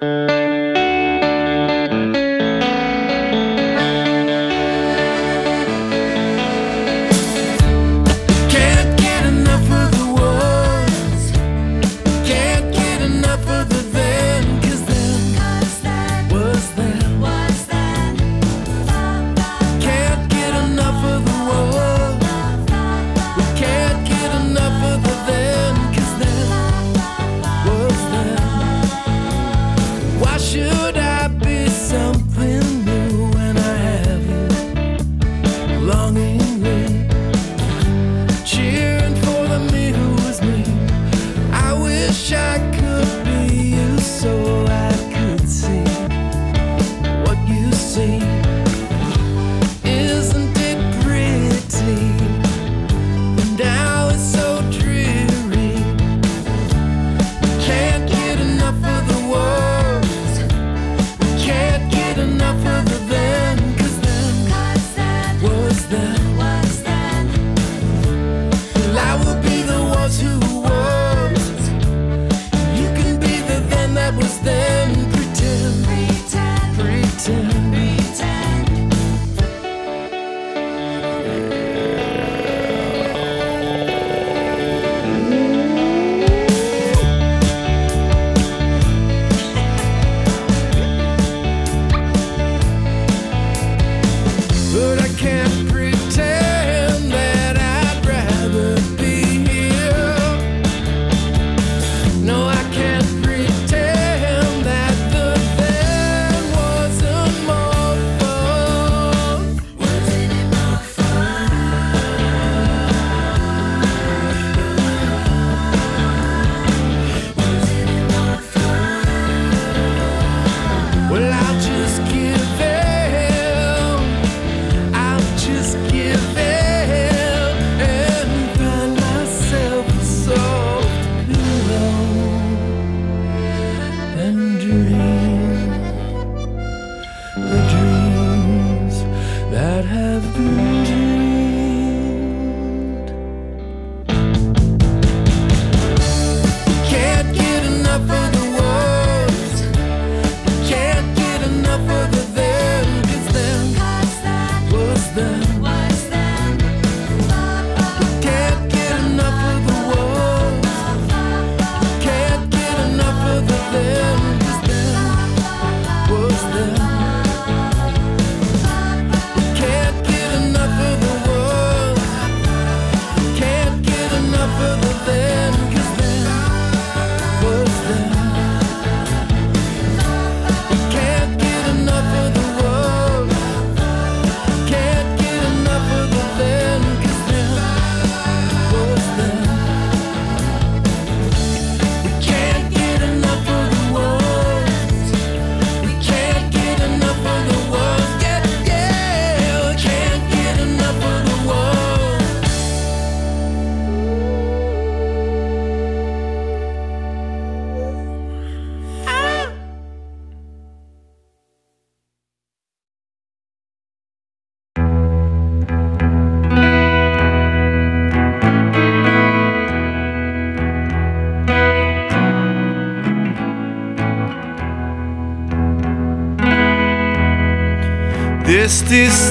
This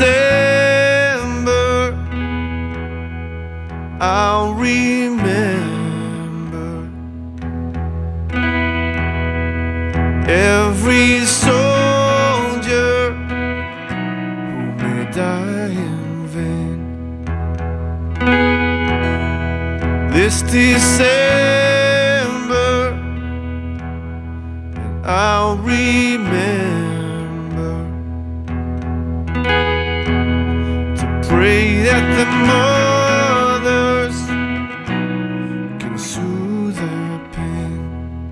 December I'll remember every soldier who may die in vain. This December I'll remember pray that the mothers can soothe their pain.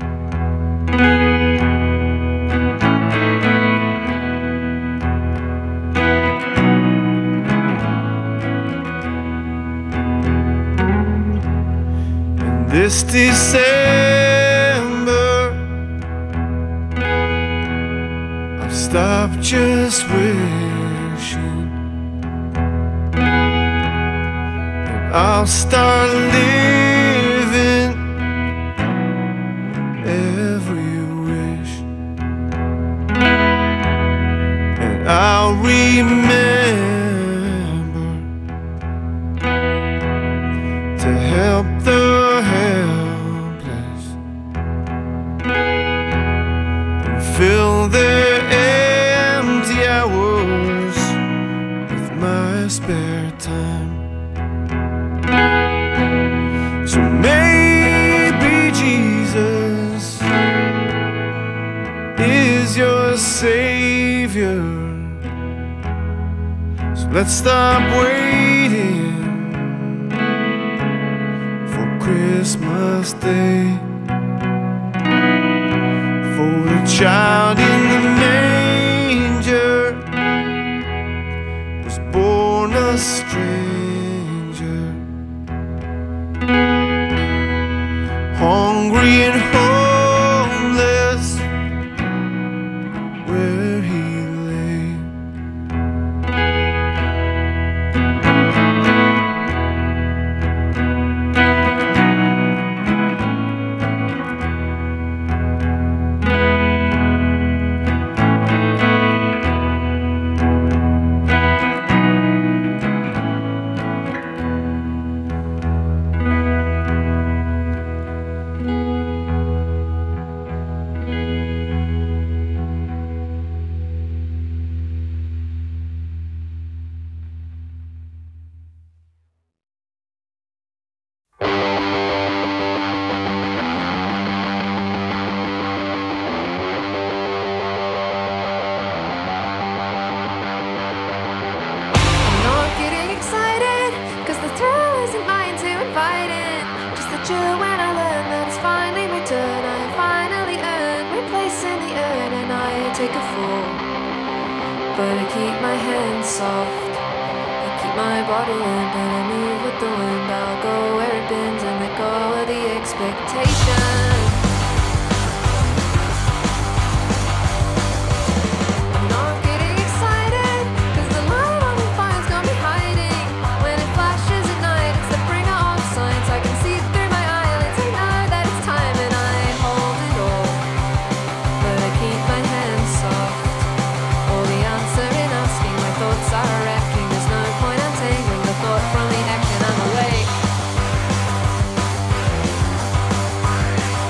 And this December I'll stop just wishing. I'll start living every wish. Savior. So let's stop waiting for Christmas Day, for the child in the manger was born a stranger, hungry and homeless where he lay. Take a fall, but I keep my hands soft, I keep my body limp, and I move with the wind. I'll go where it bends and let go of the expectation. I'm not getting excited, 'cause the light on the fire's got me hiding. When it flashes at night, it's the bringer of signs. I can see through my eyelids, I know that it's time, and I hold it all, but I keep my hands soft. All the answer in asking, my thoughts are wrecking. There's no point untangling the thought from the action. I'm awake.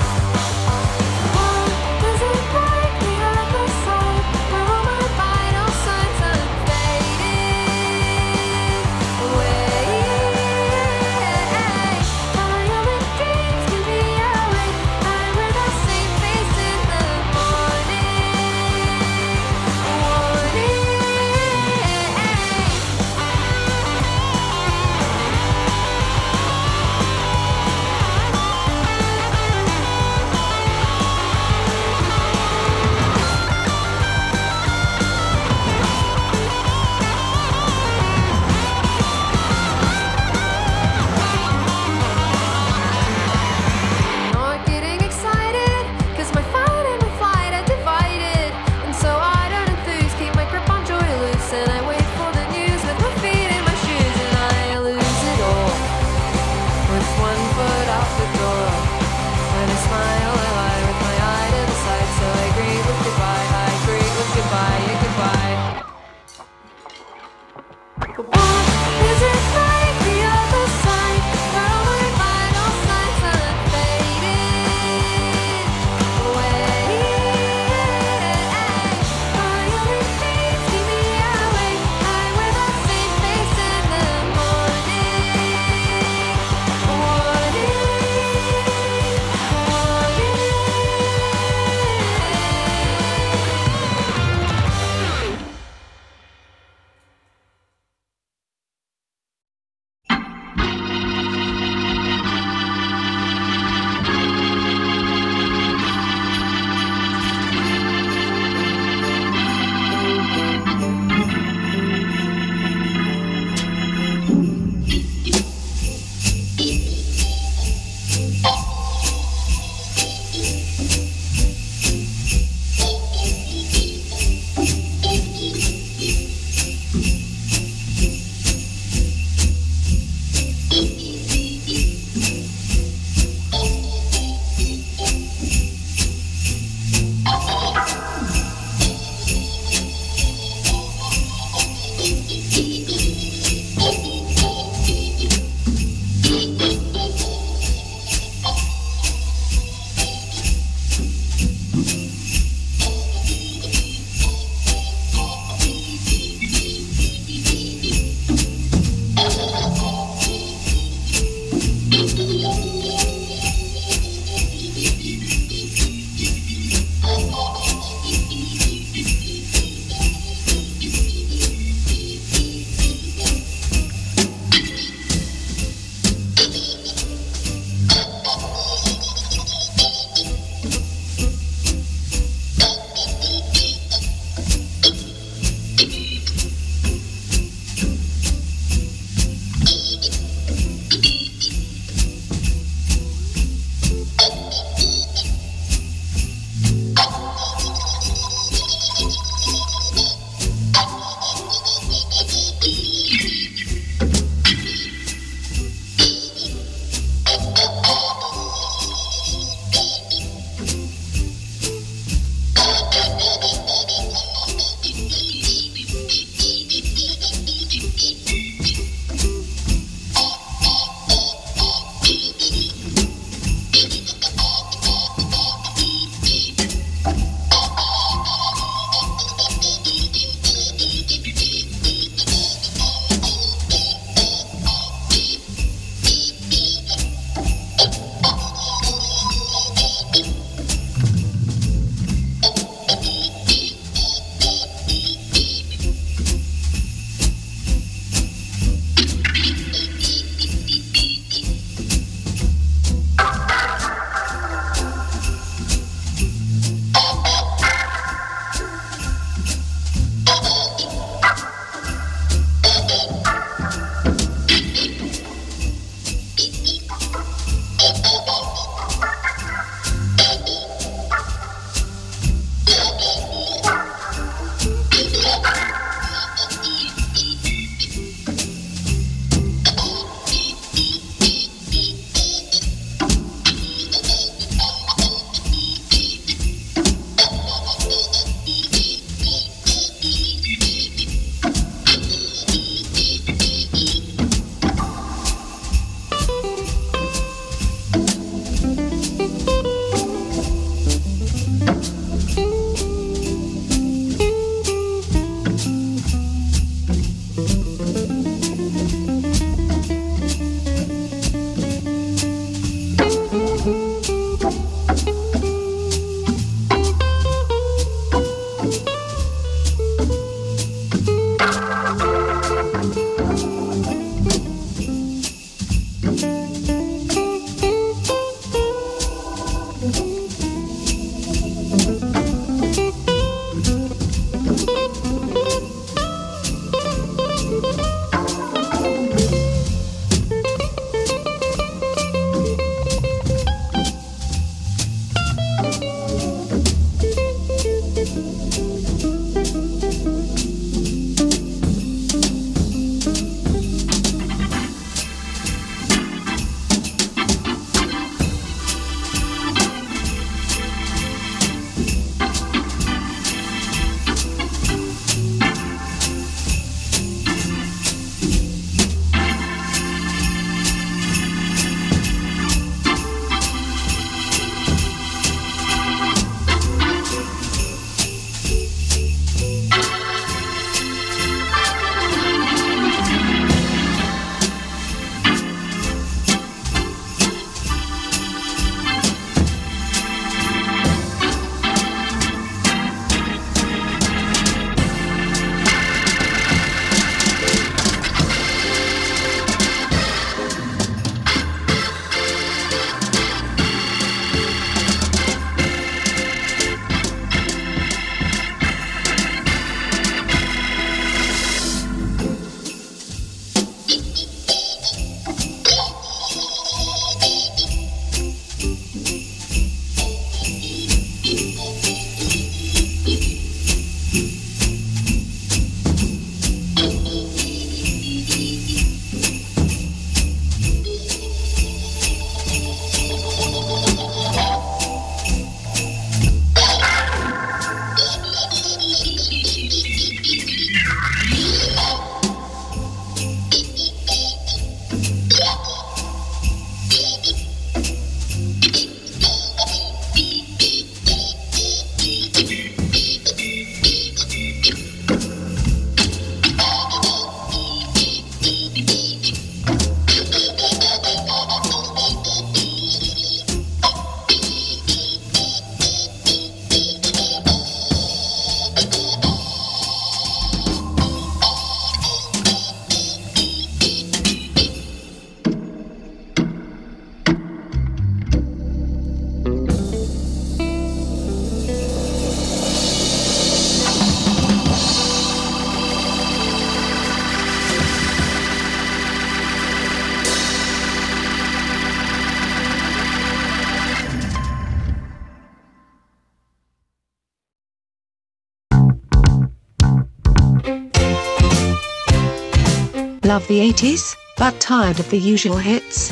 Love the 80s, but tired of the usual hits?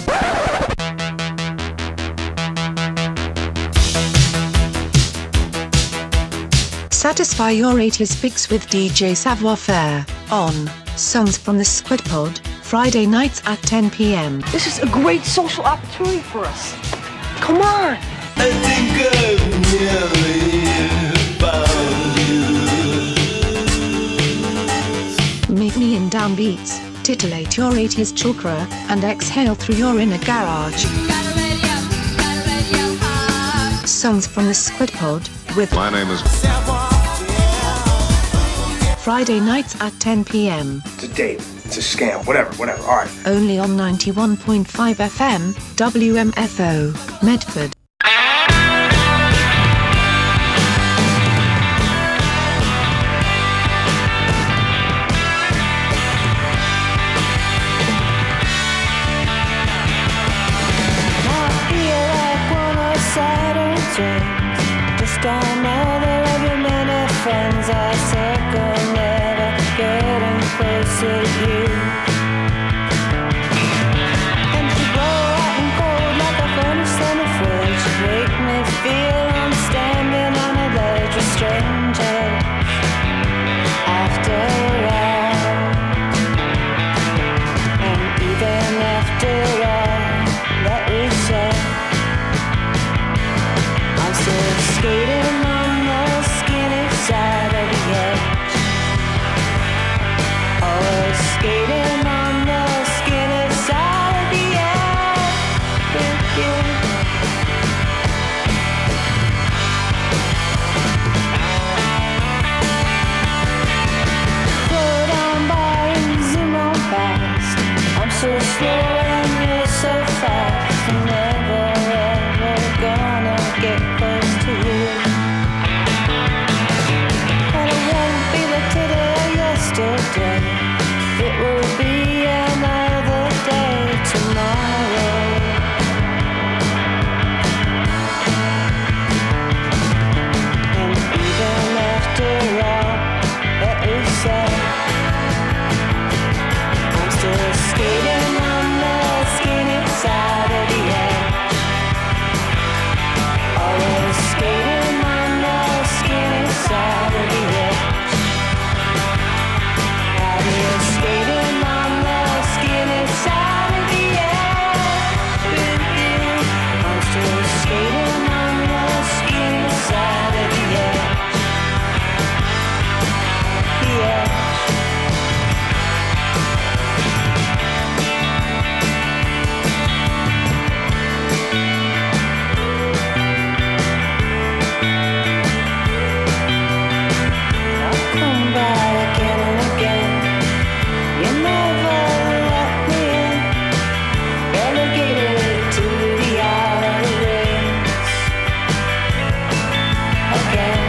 Satisfy your 80s fix with DJ Savoir Faire on Songs from the Squid Pod, Friday nights at 10 p.m. This is a great social opportunity for us. Come on! I think I've nearly found you. Meet me in downbeats, titillate your 80s chakra, and exhale through your inner garage. Songs from the Squid Pod with My name is Friday nights at 10 p.m. It's a date. It's a scam. Whatever. All right. Only on 91.5 FM, WMFO, Medford. Just another of your many friends I circle, never getting closer to you. And you blow out and cold like a furnace in the fridge. Make me feel I'm standing on a ledge with strangers. After all, and even after all that we said, I'm still skating on the skinny side of the edge. Always skating on the skinny side of the edge with you. Put on by and zoom on past. I'm so slow and you're so fast. I'm never ever gonna get close to you. And it won't be like today or yesterday. It will be another day tomorrow. And even after all that we said, I'm still skating on the skinny side of the edge. Always skating on the skinny side of the edge. Out here skating on the skinny side of the edge with you. I'm still skating on the skinny side of the edge. The edge. I'll come back again and again. You never let me in. Relegated to the outer rings again.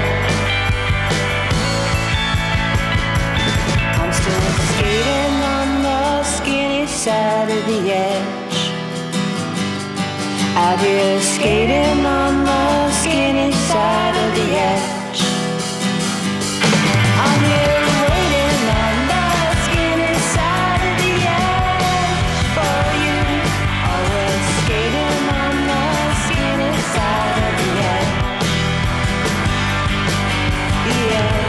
I'm still skating on the skinny side of the edge. Out here skating on the skinny side of the edge. I'm here waiting on the skinny side of the edge for you. Always skating on the skinny side of the edge. The edge.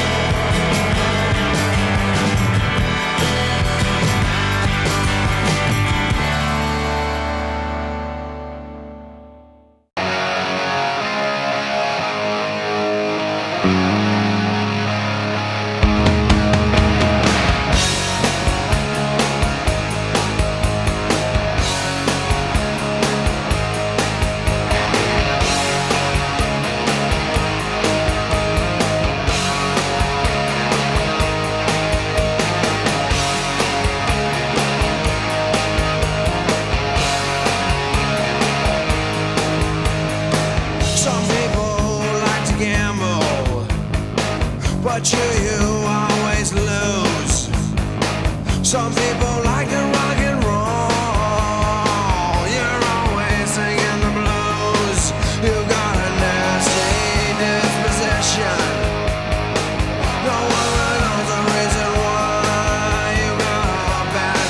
Some people like to gamble, but you always lose. Some people like to rock and roll. You're always singing the blues. You've got a nasty disposition. No one knows the reason why. You got a bad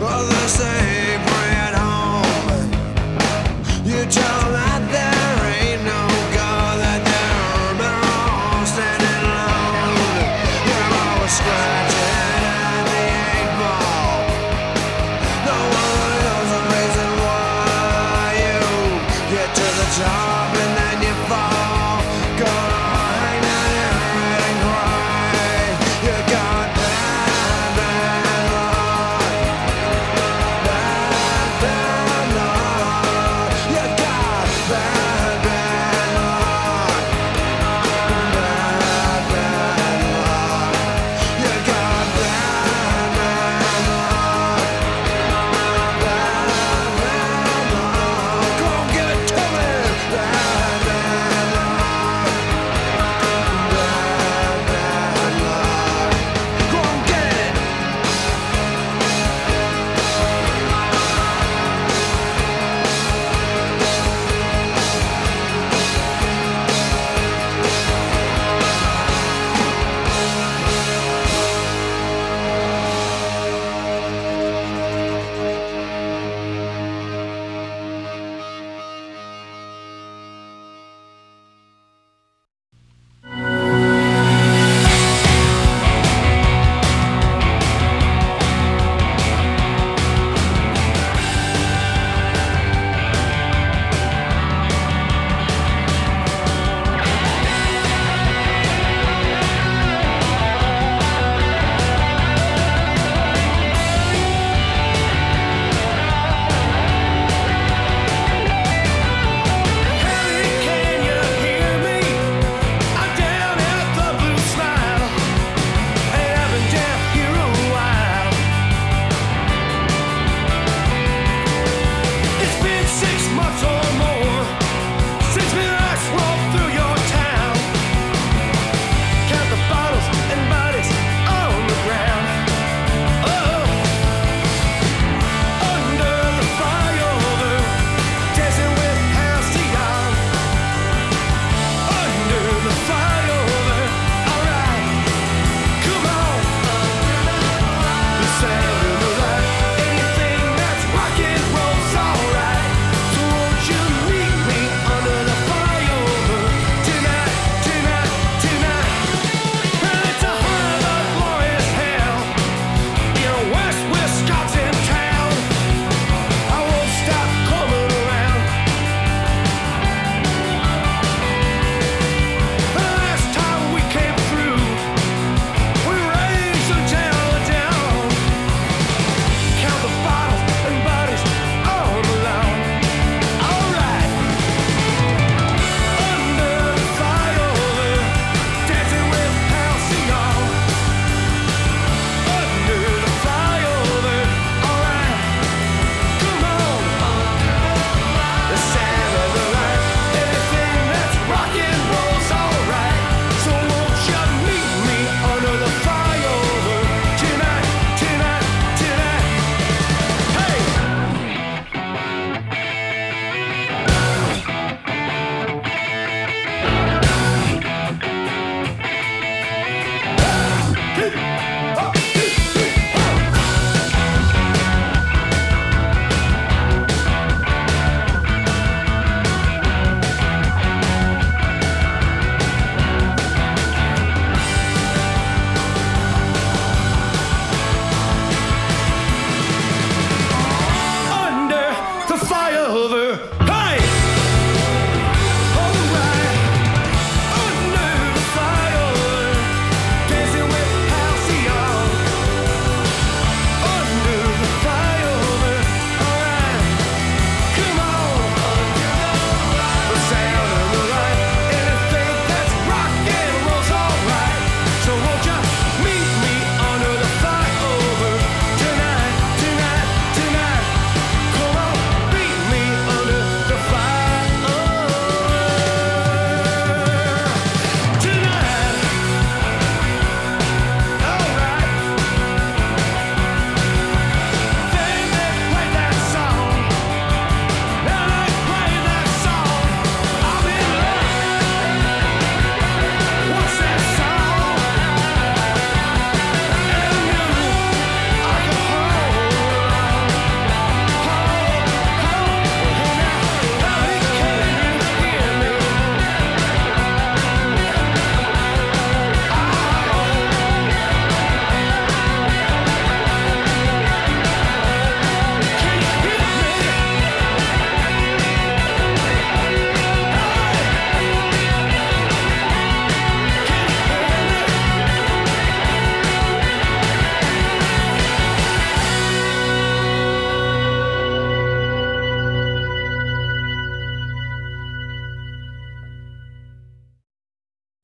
Others say pray at home. You tell that there ain't no God, that they're all standing alone. You're always scratching at the 8 ball. No one knows the reason why you get to the top and then you fall. Gonna hang down your head and cry. You got bad, bad luck.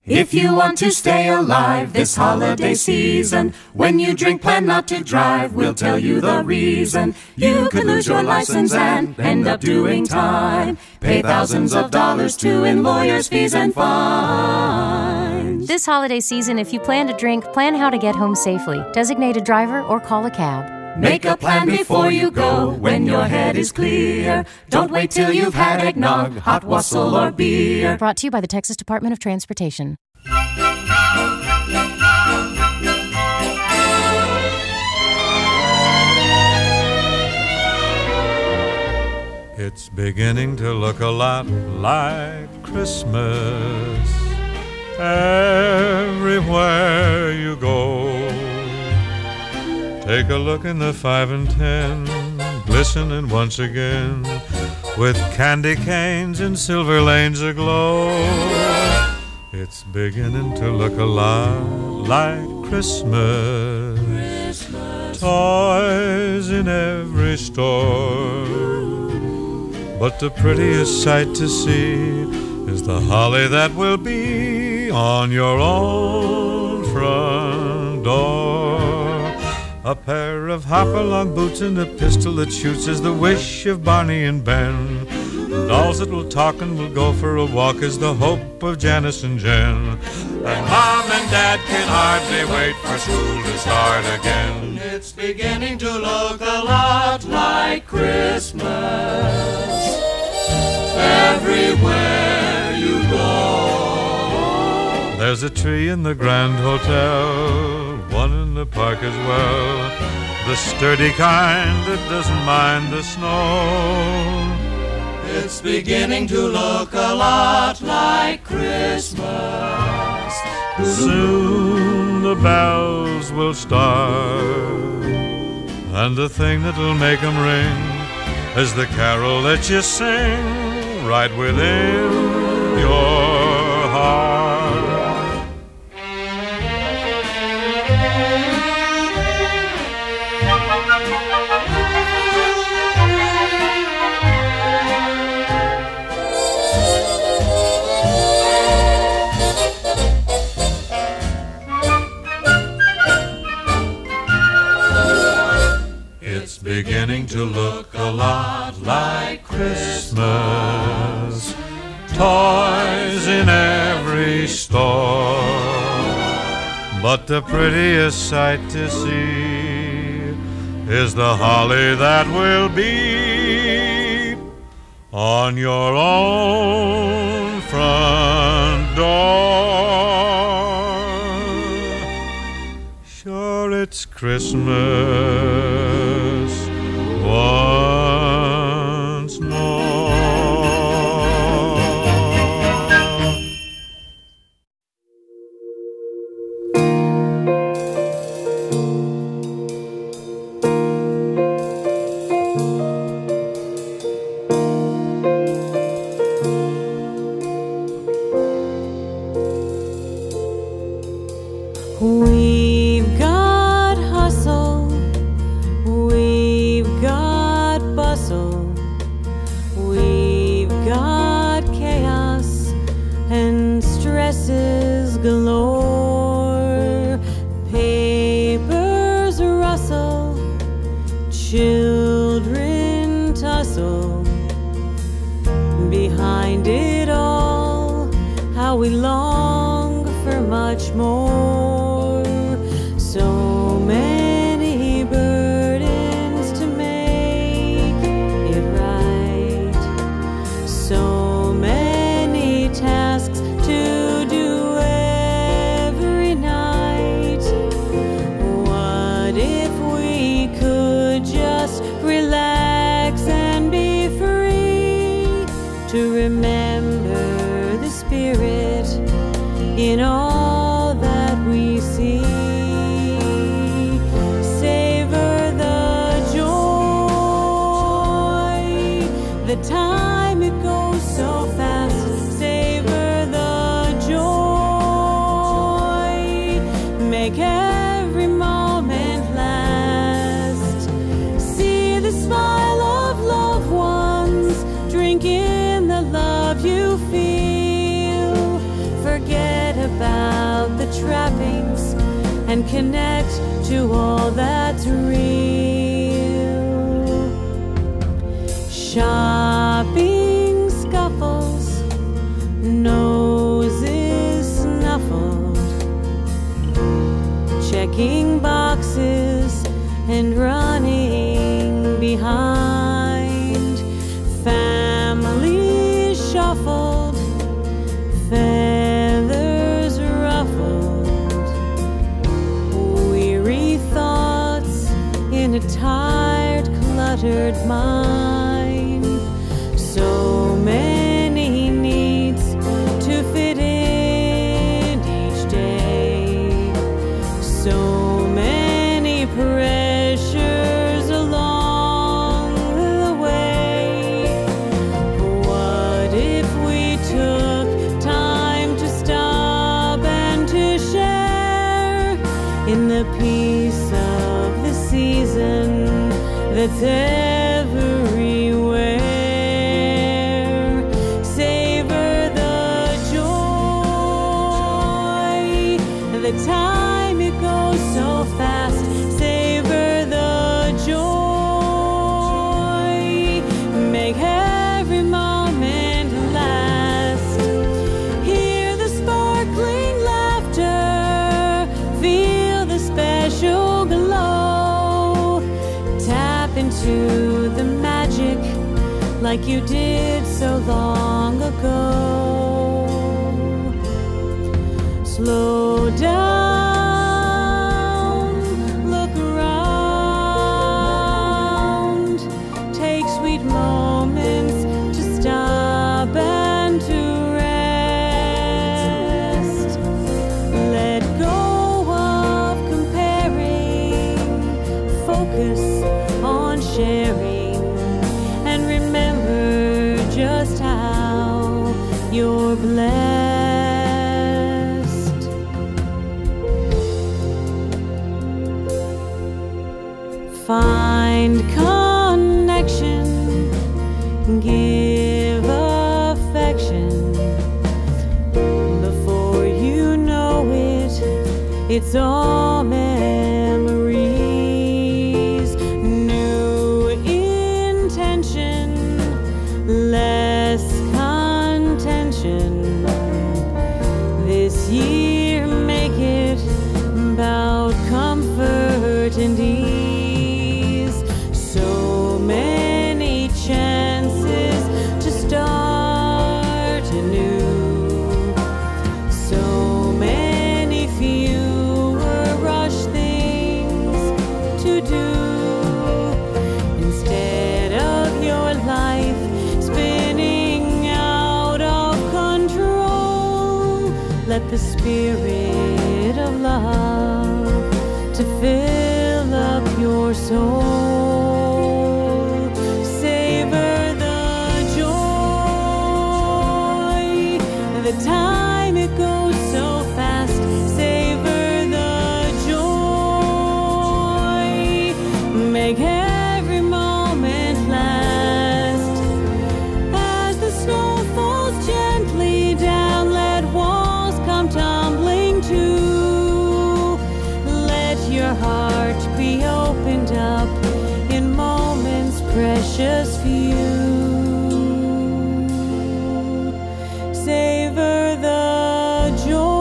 If you want to stay alive this holiday season, when you drink, plan not to drive. We'll tell you the reason. You could lose your license and end up doing time. Pay thousands of dollars to in lawyers' fees and fines. This holiday season, if you plan to drink, plan how to get home safely. Designate a driver or call a cab. Make a plan before you go when your head is clear. Don't wait till you've had eggnog, hot wassail, or beer. Brought to you by the Texas Department of Transportation. It's beginning to look a lot like Christmas everywhere you go. Take a look in the 5 and 10, glistening once again, with candy canes and silver lanes aglow. It's beginning to look a lot like Christmas. Toys in every store, but the prettiest sight to see is the holly that will be on your own front door. A pair of hop-along boots and a pistol that shoots is the wish of Barney and Ben. Dolls that will talk and will go for a walk is the hope of Janice and Jen. And Mom and Dad can hardly wait for school to start again. It's beginning to look a lot like Christmas everywhere you go. There's a tree in the Grand Hotel, one in the park as well, the sturdy kind that doesn't mind the snow. It's beginning to look a lot like Christmas. Soon the bells will start, and the thing that'll make them ring is the carol that you sing right within your heart. Beginning to look a lot like Christmas. Toys in every store, but the prettiest sight to see is the holly that will be on your own front door. Sure, it's Christmas once more. We've got hustle, we've got bustle, we've got chaos and stresses galore. Papers rustle, children tussle. Behind it all, how we long for much more. So many burdens to make it right, so many tasks to do every night. What if we could just relax and be free to remember the spirit in all that we out the trappings and connect to all that's real. Shopping scuffles, noses snuffled, checking boxes and running behind, family shuffled, feathers ruffled, weary thoughts in a tired, cluttered mind. So many needs to fit in each day, so many pressures along the way. What if we took time to stop and to share in the peace of the season that's everywhere? Savor the joy, the time it goes so fast. Savor the joy, make every moment last. Hear the sparkling laughter, feel the special glow. Tap into the magic like you did so long ago. Slow down, look around, take sweet moments to stop and to rest. Let go of comparing, focus on sharing, and remember just how you're blessed. Find connection, give affection. Before you know it, it's all memories. New intention, less contention. This year, make it about comfort and ease. So many chances to start anew. So many fewer rush things to do. Instead of your life spinning out of control, let the spirit of love to fill up your soul. Savor the joy, the time it goes so fast. Savor the joy, make every moment last. As the snow falls gently down, let walls come tumbling to. Let your heart be opened up in moments precious for you. Savor the joy.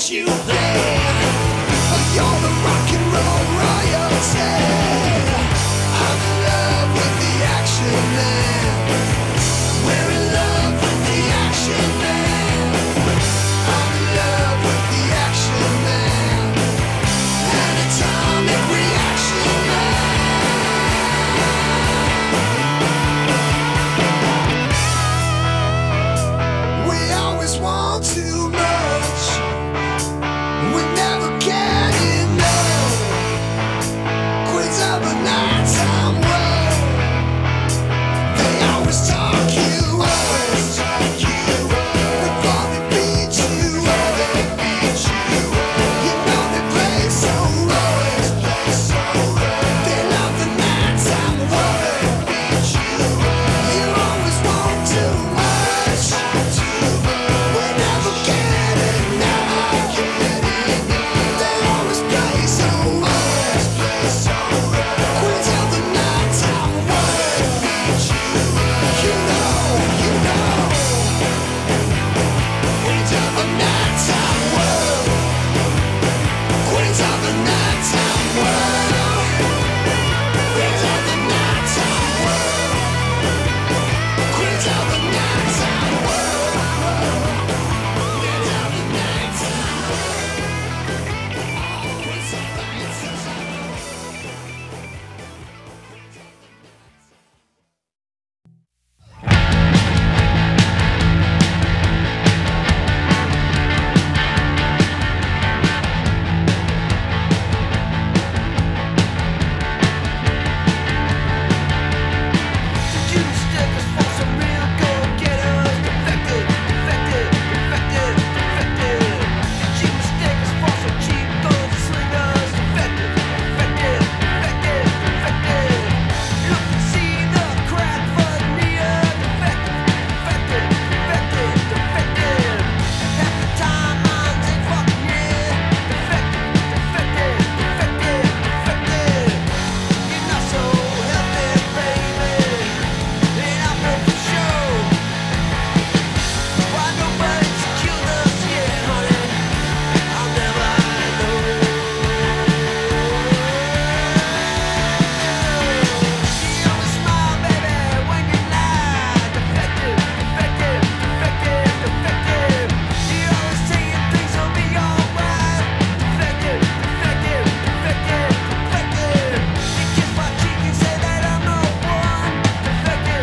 you there. You're the rock and roll royalty. I'm in love with the action man. We're in love with the action man. I'm in love with the action man. An atomic reaction man. We always want too much. We never get enough. Queens of the nighttime world. They always talk you up. Before they beat you up. You know they play so rough. They love the nighttime world. You always want too much. We never get enough. They always play so rough. Queens of the nighttime world. You know. Queens of the nighttime world. Queens of the nighttime world. Queens of the nighttime world. Queens of the nighttime world. Queens of the nighttime world. Queens of the you stick us for some real go-getters. Defected. You mistake us for some cheap gold slingers. Defected. Look and see the crack for near. Defected. Half the time minds ain't fucking near. Defected. You're not so healthy, baby. And I'm built for show. Why nobody's killed us yet, honey? I'll never know. You only smile, baby, when you lie. Defective. You always saying things will be alright. Defective. You kiss my cheek and say that I'm no one. Defective.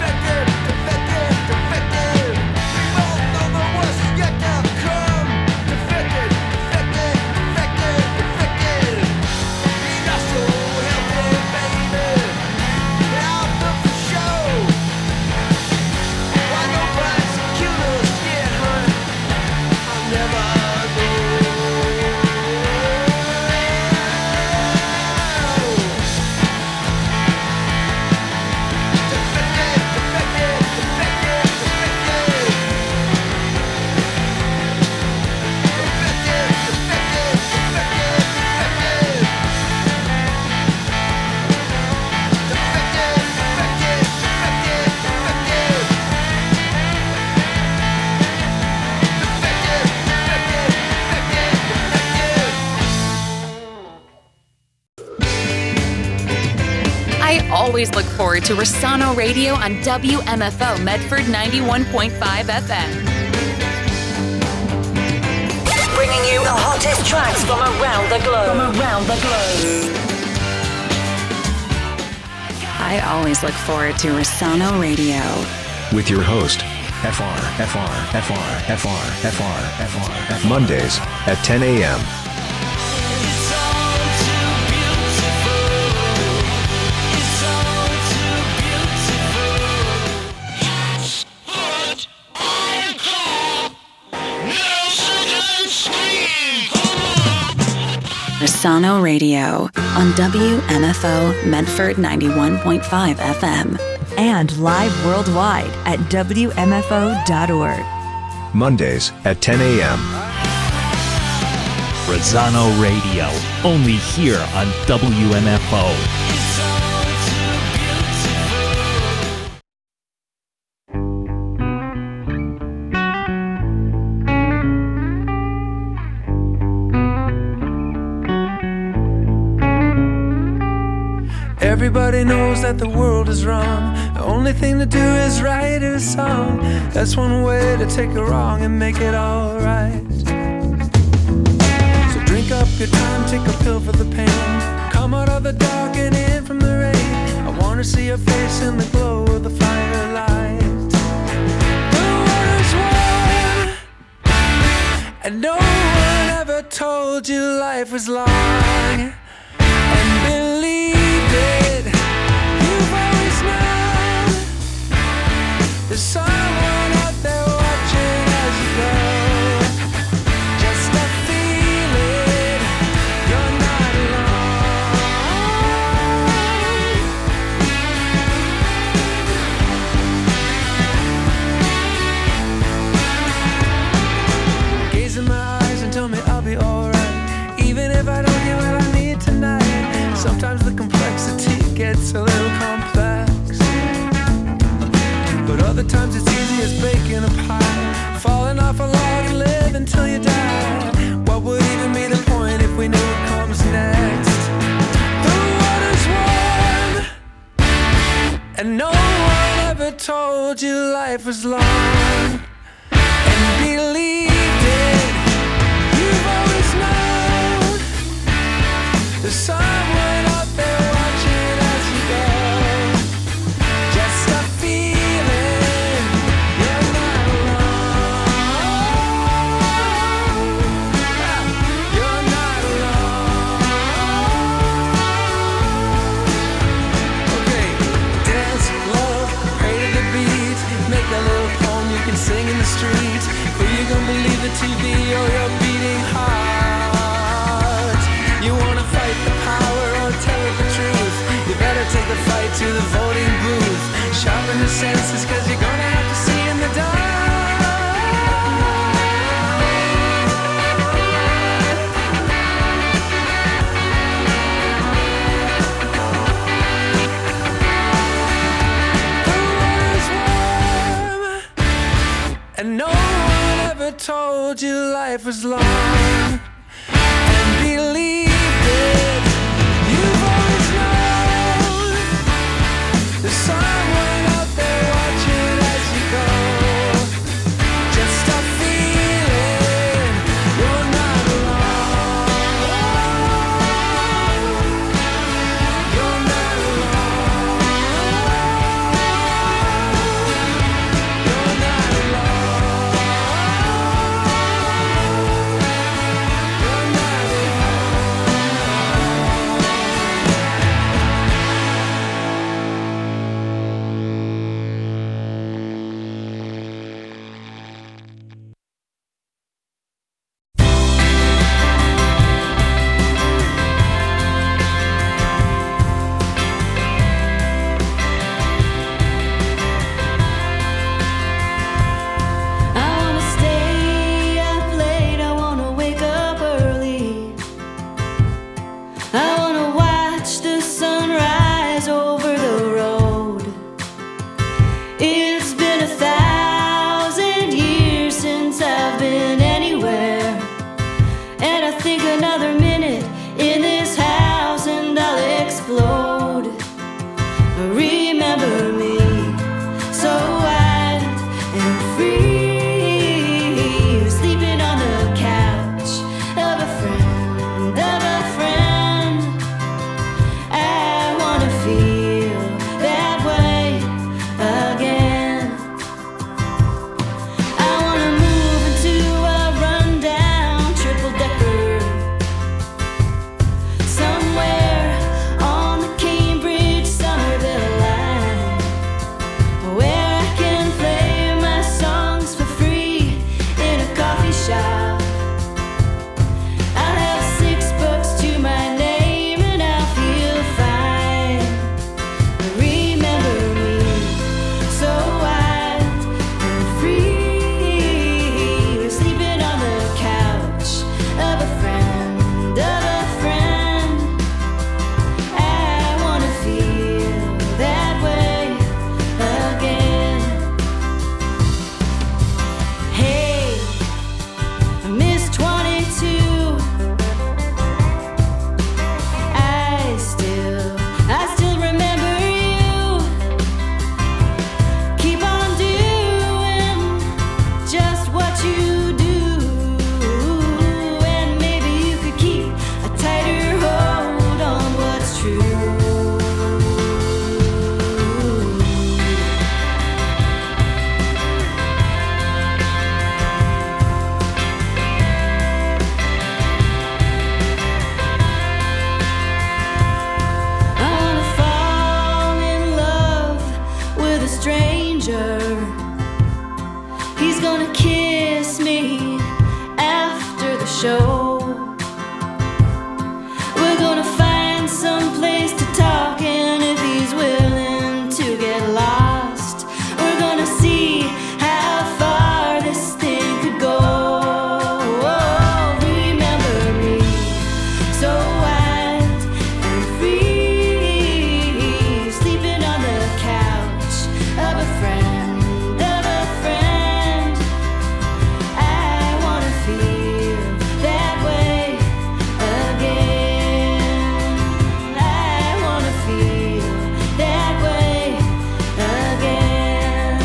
We both know the worst is yet to come. Defective. You're not so healthy, baby. And I'm built for show. Why nobody's killed us yet, honey? I'll never know. I always look forward to Rosano Radio on WMFO Medford 91.5 FM. Bringing you the hottest tracks from around the globe. I always look forward to Rosano Radio. With your host, FR. Mondays at 10 a.m. Rosano Radio on WMFO Medford 91.5 FM. And live worldwide at WMFO.org. Mondays at 10 a.m. Rosano Radio, only here on WMFO. Everybody knows that the world is wrong. The only thing to do is write a song. That's one way to take a wrong and make it alright. So drink up your time, take a pill for the pain. Come out of the dark and in from the rain. I wanna see your face in the glow of the firelight. The water's warm, and no one ever told you life was long. And believe it, you've always known there's someone out there watching as you go. Just a feeling you're not alone. Gaze in my eyes and tell me I'll be alright, even if I don't get what I need tonight. Sometimes the complexity gets a little complex, but other times it's easy as baking a pie, falling off a log and live until you die. What would even be the point if we knew what comes next? The water's warm, and no one ever told you life was long. And believed it, you've always known there's someone out there watching as you go. Just a feeling you're not alone. You're not alone. Okay, dance, love, pray to the beat. Make a little poem you can sing in the streets. Who you gonna believe, the TV or your beating heart? You wanna fight the power or tell it the truth? You better take the fight to the voting booth. Sharpen your senses, cause you're gonna have to see in the dark. The water's warm, and no one ever told you life was long. And believed it, you've always known there's someone out there watching as you go. Just a feeling you're not alone. You're not alone. You're not alone. You're not alone. show. We're gonna find some place to talk, and if he's willing to get lost, we're gonna see how far this thing could go. Oh, remember me, so wild and free, sleeping on the couch of a friend, of a friend. I wanna feel that way again. I wanna feel that way again.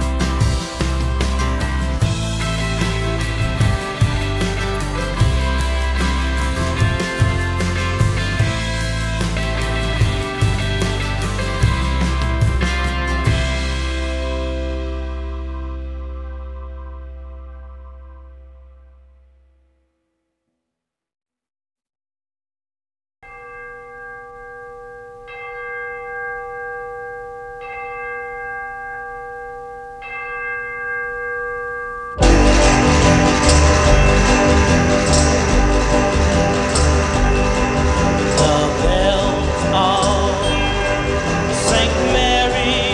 The bells of St. Mary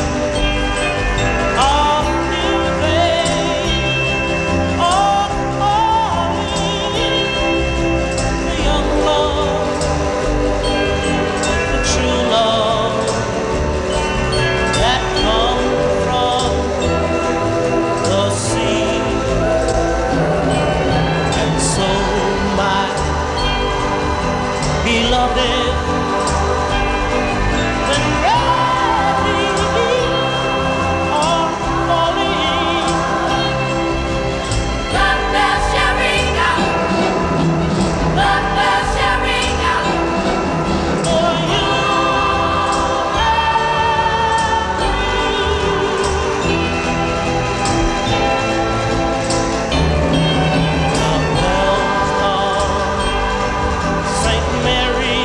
are new day, all calling the young love, the true love that comes from the sea. And so my beloved, when ready or falling, love bells shall ring out, love bells shall ring out for you and me. The bells of St. Mary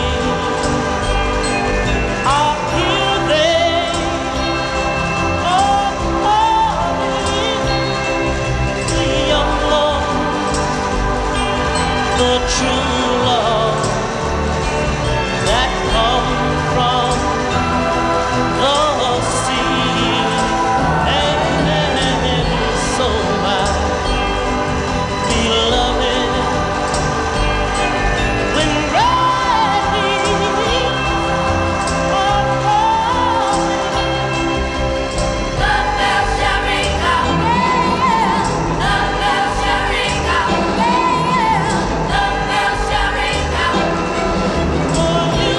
are here, they are calling the young love, the true love that comes from the sea. And so my beloved, when ready or falling, love bells shall ring out, love bells shall ring out, love bells shall ring out for you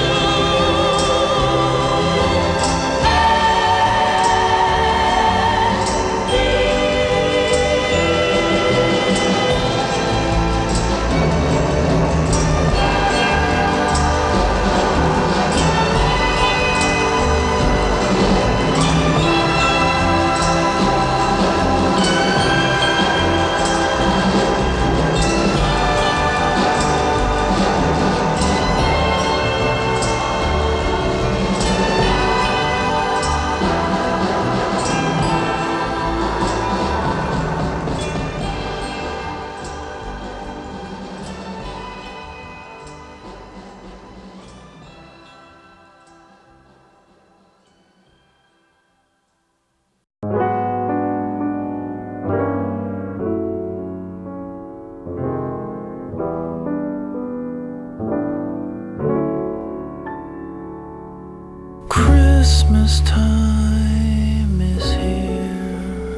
Christmas time is here,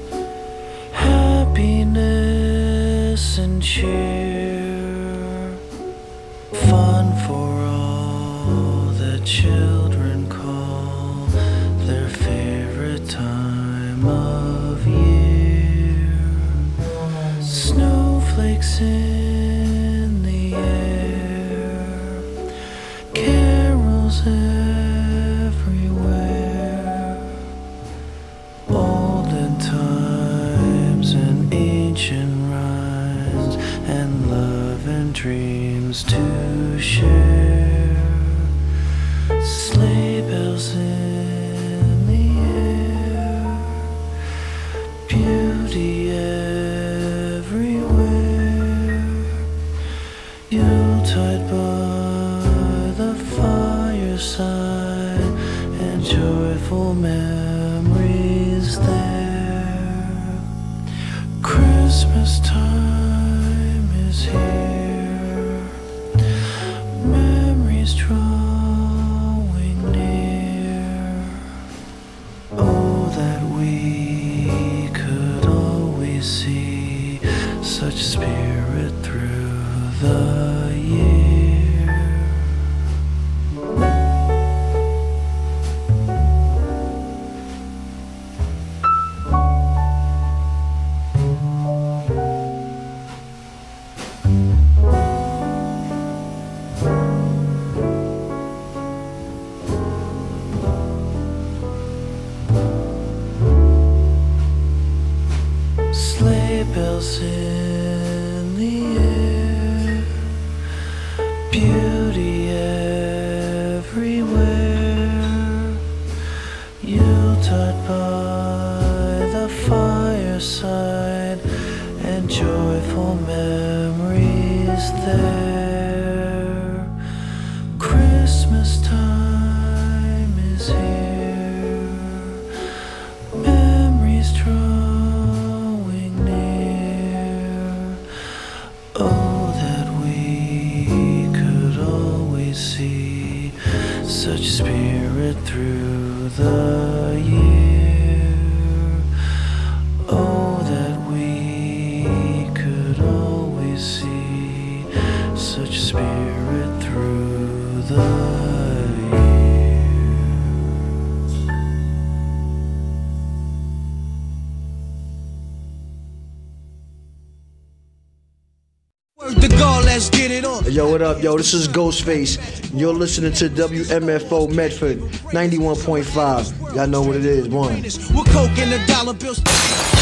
happiness and cheer, fun for all the children call their favorite time of year. Snowflakes in the air, carols everywhere, olden times and ancient rhymes, and love and dreams to share. Sleigh bells in the air, beauty everywhere. Yuletide by the fireside and joyful memories there. Christmas time is here, memories drawing near. Oh, that we could always see such spirit through the year. Sleigh bells in the air, beauty everywhere. Yuletide by the fireside and joyful memories there. Christmas time is here, memories drawing near. Oh, that we could always see such spirit through the year. Oh, that we could always see such spirit through the year. Word to God, let's get it on. Yo, what up, yo? This is Ghostface. You're listening to WMFO Medford 91.5. Y'all know what it is, one. We're coke in the dollar bills.